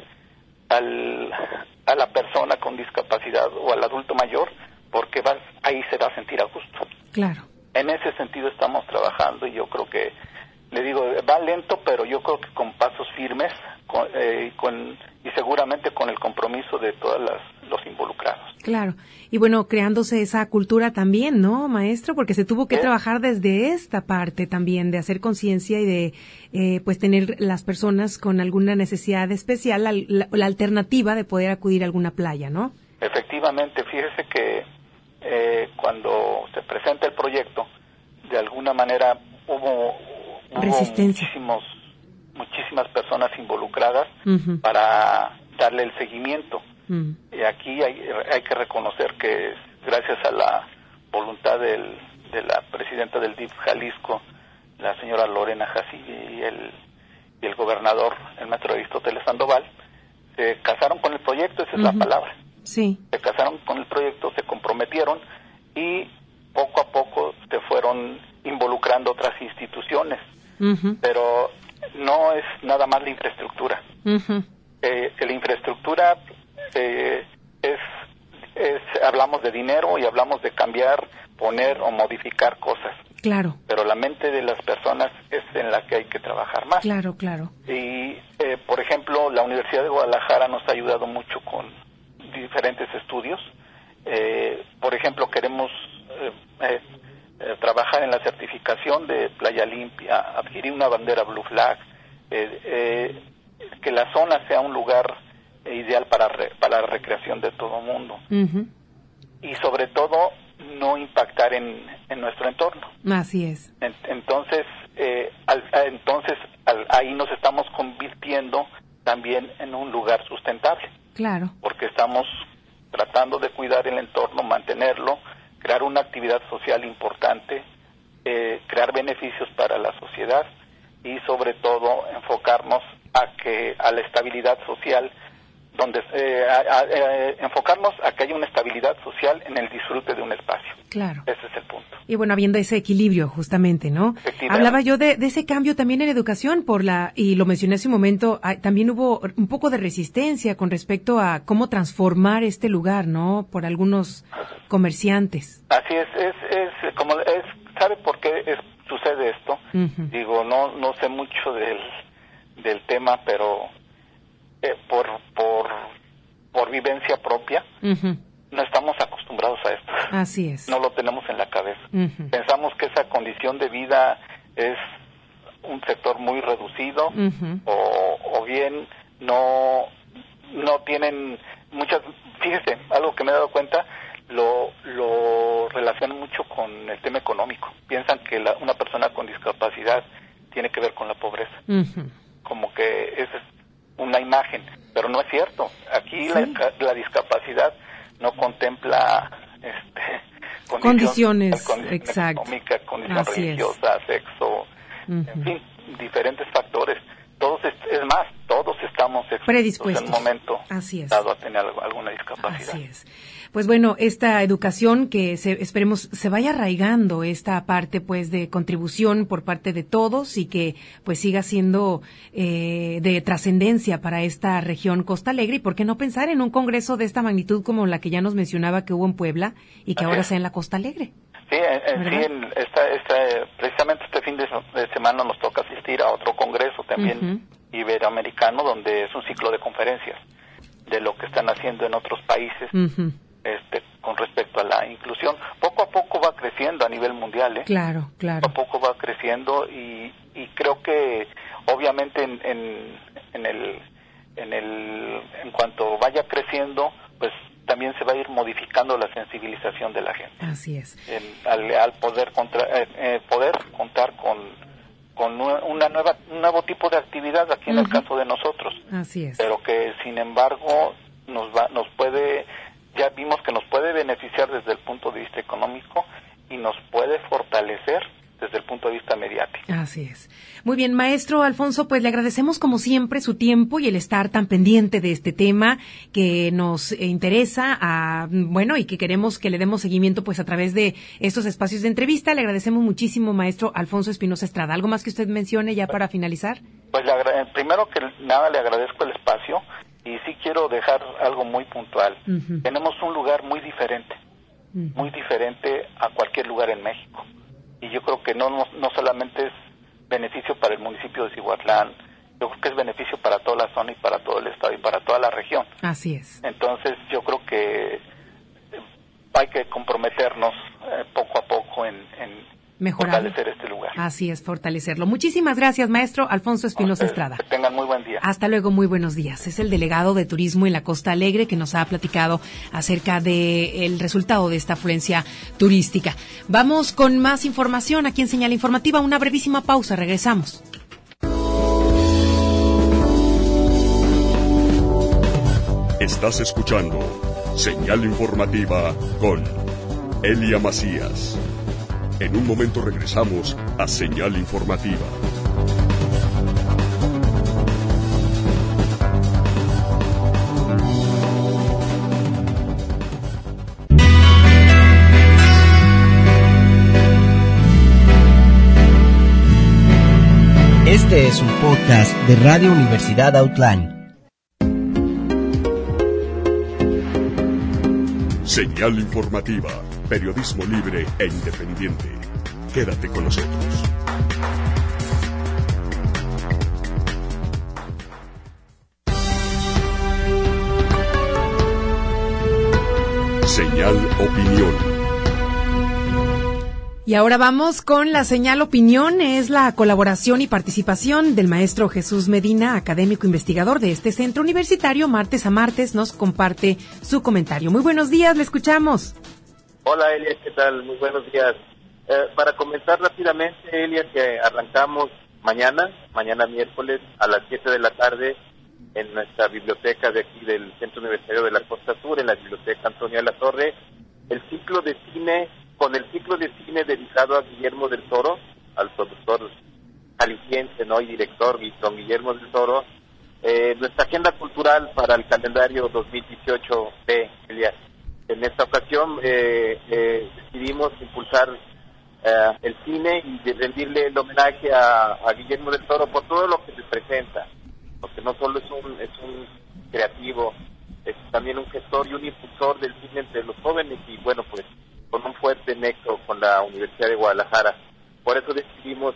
S16: a la persona con discapacidad o al adulto mayor, porque ahí se va a sentir a gusto.
S3: Claro.
S16: En ese sentido estamos trabajando, y yo creo que, le digo, va lento, pero yo creo que con pasos firmes y seguramente con el compromiso de todos los involucrados.
S3: Claro. Y bueno, creándose esa cultura también, ¿no, maestro? Porque se tuvo que trabajar desde esta parte también, de hacer conciencia y de pues tener las personas con alguna necesidad especial la alternativa de poder acudir a alguna playa, ¿no?
S16: Efectivamente, fíjese que cuando se presenta el proyecto, de alguna manera hubo
S3: resistencia,
S16: muchísimas personas involucradas para darle el seguimiento. Y aquí hay que reconocer que gracias a la voluntad de la presidenta del DIF Jalisco, la señora Lorena Jací, y el gobernador, el maestro Aristóteles Sandoval, se casaron con el proyecto, esa es la palabra.
S3: Sí.
S16: Se casaron con el proyecto, se comprometieron y poco a poco se fueron involucrando otras instituciones. Pero no es nada más la infraestructura. La infraestructura hablamos de dinero y hablamos de cambiar, poner o modificar cosas.
S3: Claro.
S16: Pero la mente de las personas es en la que hay que trabajar más.
S3: Claro, claro.
S16: Y, por ejemplo, la Universidad de Guadalajara nos ha ayudado mucho con diferentes estudios. Por ejemplo, queremos trabajar en la certificación de Playa Limpia, adquirir una bandera Blue Flag, que la zona sea un lugar ideal para la recreación de todo mundo. Y sobre todo, no impactar en nuestro entorno.
S3: Así es.
S16: Entonces, ahí nos estamos convirtiendo también en un lugar sustentable.
S3: Claro.
S16: Porque estamos tratando de cuidar el entorno, mantenerlo, crear una actividad social importante, crear beneficios para la sociedad y sobre todo enfocarnos a la estabilidad social, enfocarnos a que haya una estabilidad social en el disfrute de un espacio.
S3: Claro.
S16: Ese es el punto.
S3: Y bueno, habiendo ese equilibrio, justamente, ¿no? Hablaba yo de ese cambio también en educación y lo mencioné hace un momento, también hubo un poco de resistencia con respecto a cómo transformar este lugar, ¿no? Por algunos comerciantes.
S16: Así es ¿sabe por qué sucede esto? Digo, no sé mucho del tema, pero por vivencia propia, no estamos acostumbrados a esto.
S3: Así es.
S16: No lo tenemos en la cabeza. Pensamos que esa condición de vida es un sector muy reducido, o bien no tienen muchas. Fíjese, algo que me he dado cuenta, lo relacionan mucho con el tema económico. Piensan que una persona con discapacidad tiene que ver con la pobreza. Como que esa es una imagen, pero no es cierto. Aquí la discapacidad no contempla
S3: condiciones
S16: económicas, condición religiosa, sexo, en fin, diferentes factores. Todos estamos
S3: predispuestos
S16: en un momento
S3: dado
S16: a tener alguna discapacidad.
S3: Así es. Pues bueno, esta educación que esperemos se vaya arraigando, esta parte pues de contribución por parte de todos y que pues siga siendo de trascendencia para esta región Costa Alegre, y por qué no pensar en un congreso de esta magnitud como la que ya nos mencionaba que hubo en Puebla y que ahora sea en la Costa Alegre.
S16: Sí, precisamente este fin de semana nos toca asistir a otro congreso también iberoamericano, donde es un ciclo de conferencias de lo que están haciendo en otros países con respecto a la inclusión. Poco a poco va creciendo a nivel mundial,
S3: Claro.
S16: Poco a poco va creciendo y creo que obviamente en cuanto vaya creciendo, pues también se va a ir modificando la sensibilización de la gente.
S3: Así es.
S16: Al poder contar con un nuevo tipo de actividad aquí en el caso de nosotros.
S3: Así es.
S16: Pero que sin embargo ya vimos que nos puede beneficiar desde el punto de vista económico y nos puede fortalecer desde el punto de vista mediático.
S3: Así es. Muy bien, maestro Alfonso, pues le agradecemos como siempre su tiempo y el estar tan pendiente de este tema que nos interesa, y que queremos que le demos seguimiento pues a través de estos espacios de entrevista. Le agradecemos muchísimo, maestro Alfonso Espinosa Estrada. ¿Algo más que usted mencione ya para finalizar?
S16: Pues primero que nada le agradezco el espacio y sí quiero dejar algo muy puntual. Uh-huh. Tenemos un lugar muy diferente a cualquier lugar en México. Y yo creo que no solamente es beneficio para el municipio de Cihuatlán, yo creo que es beneficio para toda la zona y para todo el estado y para toda la región.
S3: Así es.
S16: Entonces yo creo que hay que comprometernos poco a poco en fortalecer este lugar.
S3: Así es, fortalecerlo. Muchísimas gracias, maestro Alfonso Espinosa Estrada.
S16: Que tengan muy buen día.
S3: Hasta luego, muy buenos días. Es el delegado de turismo en la Costa Alegre que nos ha platicado acerca del resultado de esta afluencia turística. Vamos con más información aquí en Señal Informativa. Una brevísima pausa, regresamos.
S2: Estás escuchando Señal Informativa con Elia Macías. En un momento regresamos a Señal Informativa.
S1: Este es un podcast de Radio Universidad Autlán.
S2: Señal Informativa. Periodismo libre e independiente. Quédate con nosotros. Señal Opinión.
S3: Y ahora vamos con la Señal Opinión. Es la colaboración y participación del maestro Jesús Medina, académico investigador de este centro universitario. Martes a martes nos comparte su comentario. Muy buenos días, le escuchamos.
S17: Hola, Elia, ¿qué tal? Muy buenos días. Para comenzar rápidamente, Elia, que arrancamos mañana miércoles a las 7 de la tarde en nuestra biblioteca de aquí del Centro Universitario de la Costa Sur, en la Biblioteca Antonio de la Torre, el ciclo de cine dedicado a Guillermo del Toro, al productor jalisciense, y director don Guillermo del Toro, nuestra agenda cultural para el calendario 2018B, Elia. En esta ocasión decidimos impulsar el cine y rendirle el homenaje a Guillermo del Toro por todo lo que se presenta, porque no solo es un creativo, es también un gestor y un impulsor del cine entre los jóvenes y bueno, pues con un fuerte nexo con la Universidad de Guadalajara. Por eso decidimos,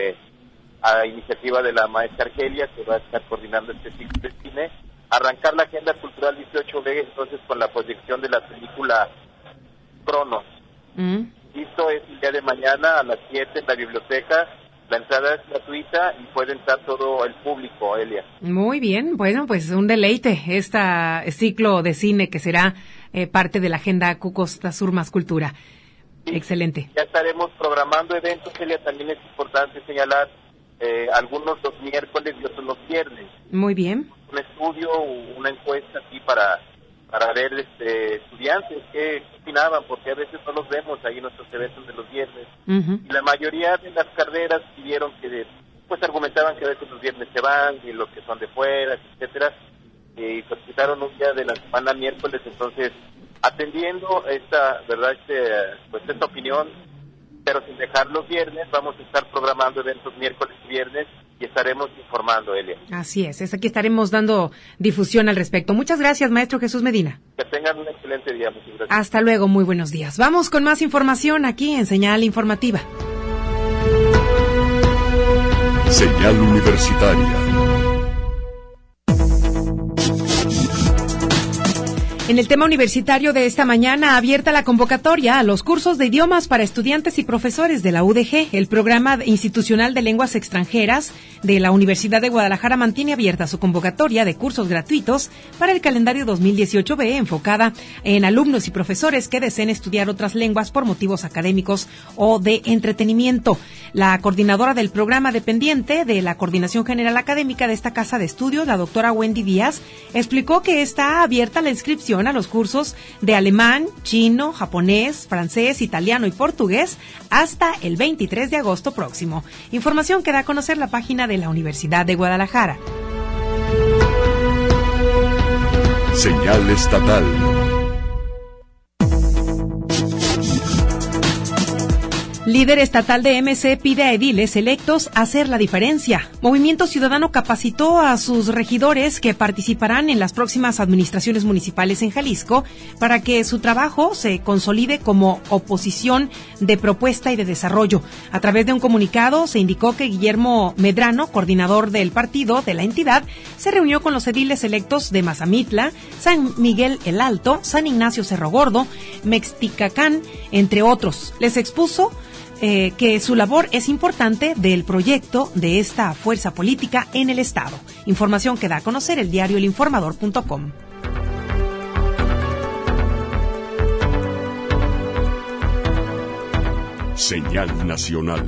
S17: a iniciativa de la maestra Argelia, que va a estar coordinando este ciclo de cine, arrancar la agenda cultural 18B entonces con la proyección de la película Cronos. Esto es el día de mañana a las 7 en la biblioteca. La entrada es gratuita y puede entrar todo el público, Elia.
S3: Muy bien, bueno, pues un deleite este ciclo de cine que será parte de la agenda Costa Sur Más Cultura. Sí, excelente.
S17: Ya estaremos programando eventos, Elia. También es importante señalar algunos los miércoles y otros los viernes.
S3: Muy bien.
S17: Un estudio, una encuesta aquí para ver estudiantes qué opinaban, porque a veces no los vemos ahí en nuestros eventos de los viernes. Uh-huh. Y la mayoría de las carreras pidieron argumentaban que a veces los viernes se van y los que son de fuera, etcétera, y solicitaron un día de la semana miércoles. Entonces, atendiendo esta opinión, pero sin dejar los viernes, vamos a estar programando eventos miércoles y viernes y estaremos informando, Elia.
S3: Así es aquí estaremos dando difusión al respecto. Muchas gracias, maestro Jesús Medina.
S17: Que tengan un excelente día, muchas gracias.
S3: Hasta luego, muy buenos días. Vamos con más información aquí en Señal Informativa.
S2: Señal Universitaria.
S3: En el tema universitario de esta mañana, abierta la convocatoria a los cursos de idiomas para estudiantes y profesores de la UDG. El Programa Institucional de Lenguas Extranjeras de la Universidad de Guadalajara mantiene abierta su convocatoria de cursos gratuitos para el calendario 2018B, enfocada en alumnos y profesores que deseen estudiar otras lenguas por motivos académicos o de entretenimiento. La coordinadora del programa dependiente de la Coordinación General Académica de esta casa de estudios, la doctora Wendy Díaz, explicó que está abierta la inscripción inscripción a los cursos de alemán, chino, japonés, francés, italiano y portugués hasta el 23 de agosto próximo. Información que da a conocer la página de la Universidad de Guadalajara.
S2: Señal estatal.
S3: Líder estatal de MC pide a ediles electos hacer la diferencia. Movimiento Ciudadano capacitó a sus regidores que participarán en las próximas administraciones municipales en Jalisco para que su trabajo se consolide como oposición de propuesta y de desarrollo. A través de un comunicado se indicó que Guillermo Medrano, coordinador del partido de la entidad, se reunió con los ediles electos de Mazamitla, San Miguel el Alto, San Ignacio Cerro Gordo, Mexticacán, entre otros. Les expuso que su labor es importante del proyecto de esta fuerza política en el Estado. Información que da a conocer el diario elinformador.com.
S2: Señal nacional.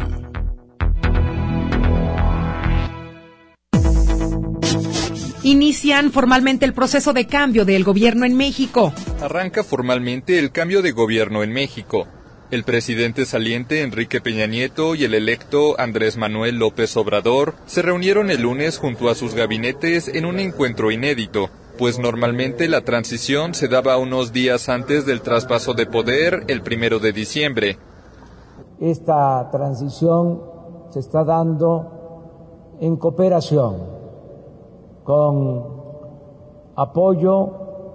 S3: Inician formalmente el proceso de cambio del gobierno en México.
S18: Arranca formalmente el cambio de gobierno en México. El presidente saliente Enrique Peña Nieto y el electo Andrés Manuel López Obrador se reunieron el lunes junto a sus gabinetes en un encuentro inédito, pues normalmente la transición se daba unos días antes del traspaso de poder, el 1 de diciembre.
S19: Esta transición se está dando en cooperación, con apoyo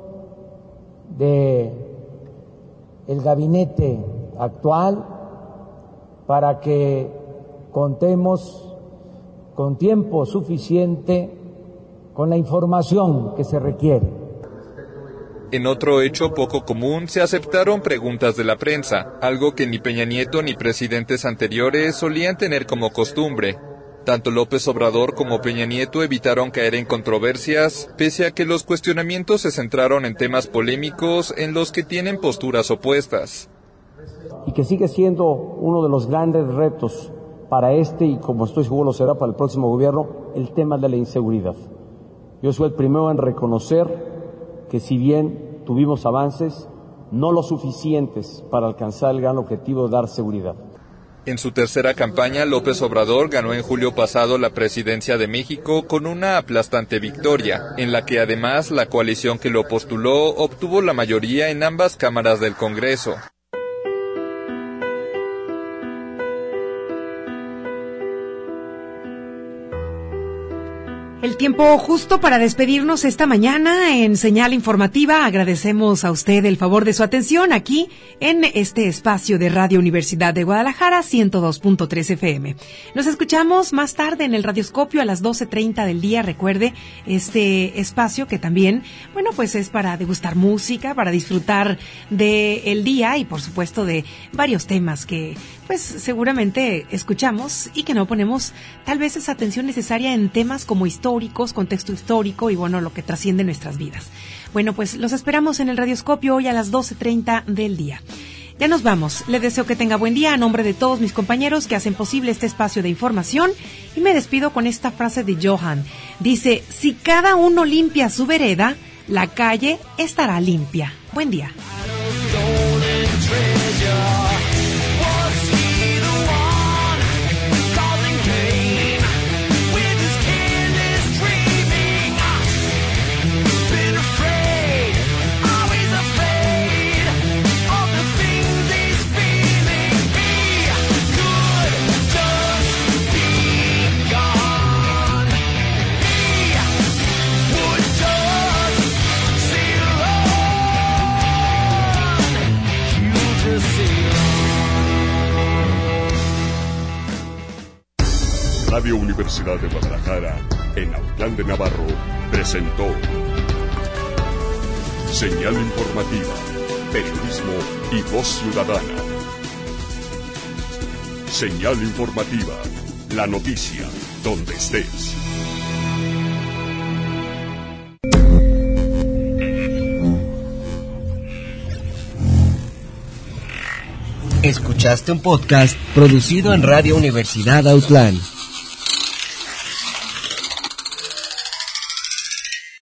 S19: de el gabinete actual, para que contemos con tiempo suficiente con la información que se requiere.
S18: En otro hecho poco común, se aceptaron preguntas de la prensa, algo que ni Peña Nieto ni presidentes anteriores solían tener como costumbre. Tanto López Obrador como Peña Nieto evitaron caer en controversias, pese a que los cuestionamientos se centraron en temas polémicos en los que tienen posturas opuestas.
S19: Y que sigue siendo uno de los grandes retos para este, y como estoy seguro lo será para el próximo gobierno, el tema de la inseguridad. Yo soy el primero en reconocer que si bien tuvimos avances, no lo suficientes para alcanzar el gran objetivo de dar seguridad.
S18: En su tercera campaña, López Obrador ganó en julio pasado la presidencia de México con una aplastante victoria, en la que además la coalición que lo postuló obtuvo la mayoría en ambas cámaras del Congreso.
S3: El tiempo justo para despedirnos esta mañana en Señal Informativa. Agradecemos a usted el favor de su atención aquí en este espacio de Radio Universidad de Guadalajara, 102.3 FM. Nos escuchamos más tarde en el Radioscopio a las 12:30 del día. Recuerde, este espacio que también, bueno, pues es para degustar música, para disfrutar del día y por supuesto de varios temas que pues seguramente escuchamos y que no ponemos tal vez esa atención necesaria en temas como históricos, contexto histórico y bueno, lo que trasciende nuestras vidas. Bueno, pues los esperamos en el Radioscopio hoy a las 12:30 del día. Ya nos vamos. Le deseo que tenga buen día a nombre de todos mis compañeros que hacen posible este espacio de información y me despido con esta frase de Johann. Dice, si cada uno limpia su vereda, la calle estará limpia. Buen día.
S2: Radio Universidad de Guadalajara, en Autlán de Navarro, presentó Señal Informativa, Periodismo y Voz Ciudadana. Señal Informativa, la noticia, donde estés.
S1: Escuchaste un podcast producido en Radio Universidad Autlán.